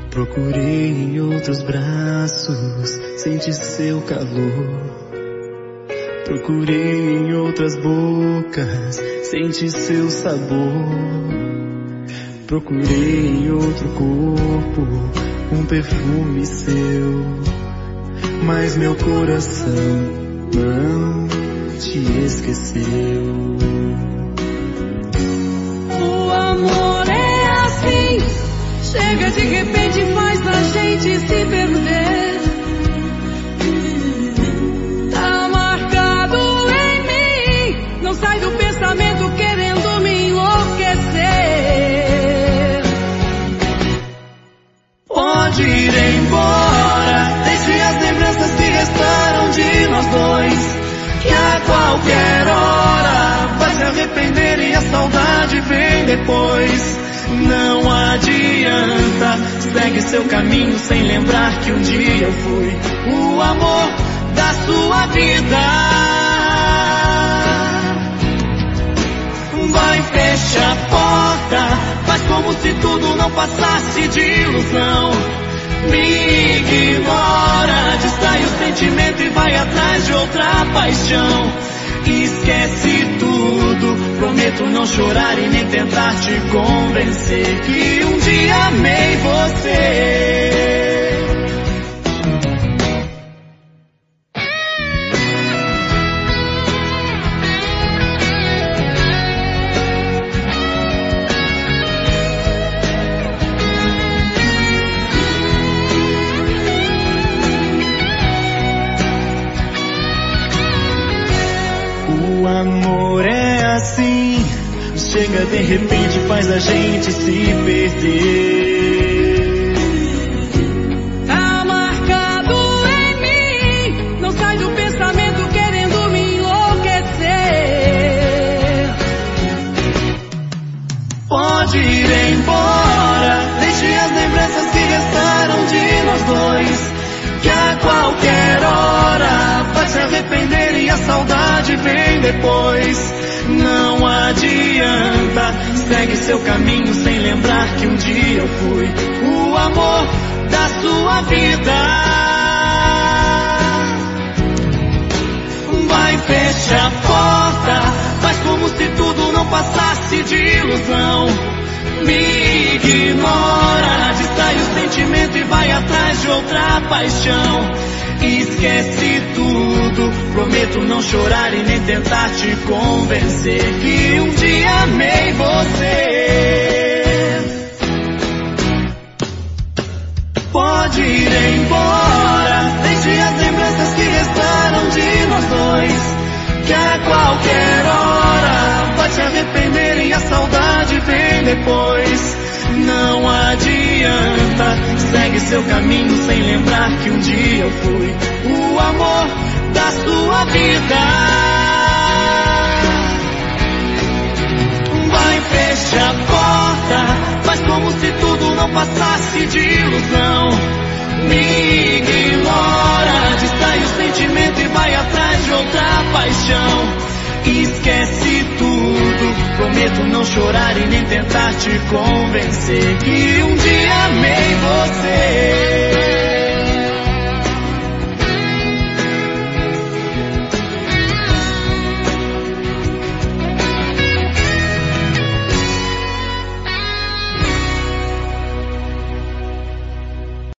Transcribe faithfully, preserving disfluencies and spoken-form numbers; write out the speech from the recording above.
Procurei em outros braços, senti seu calor. Procurei em outras bocas, senti seu sabor. Procurei em outro corpo, um perfume seu, mas meu coração não te esqueceu. O amor é assim, chega de repente e faz a gente se perder. Tá marcado em mim, não sai do pensamento querendo me enlouquecer. Pode ir embora, deixe as lembranças que restaram de nós dois, que a qualquer hora vai se arrepender e a saudade vem depois. Não adianta, segue seu caminho sem lembrar que um dia eu fui o amor da sua vida. Vai, fecha a porta, faz como se tudo não passasse de ilusão. Me ignora, distrai o sentimento e vai atrás de outra paixão. Esquece tudo, prometo não chorar e nem tentar te convencer que um dia amei você. O amor é assim, chega de repente, faz a gente se perder. Tá marcado em mim, não sai do pensamento querendo me enlouquecer. Pode ir embora, deixe as lembranças que restaram de nós dois, que a qualquer hora vai se arrepender e a saudade vem depois. Não adianta, segue seu caminho sem lembrar que um dia eu fui o amor da sua vida. Vai, fecha a porta, faz como se tudo não passasse de ilusão. Me ignora, distrai o sentimento e vai atrás de outra paixão. Esquece tudo, prometo não chorar e nem tentar te convencer que um dia amei você. Pode ir embora, deixe as lembranças que restaram de nós dois, que a qualquer hora vai se arrepender e a saudade vem depois. Não adianta, segue seu caminho sem lembrar que um dia eu fui o amor da sua vida. Vai, fecha a porta, faz como se tudo não passasse de ilusão. Me ignora, distrai o sentimento e vai atrás de outra paixão. Esquece tudo, prometo não chorar e nem tentar te convencer que um dia amei você.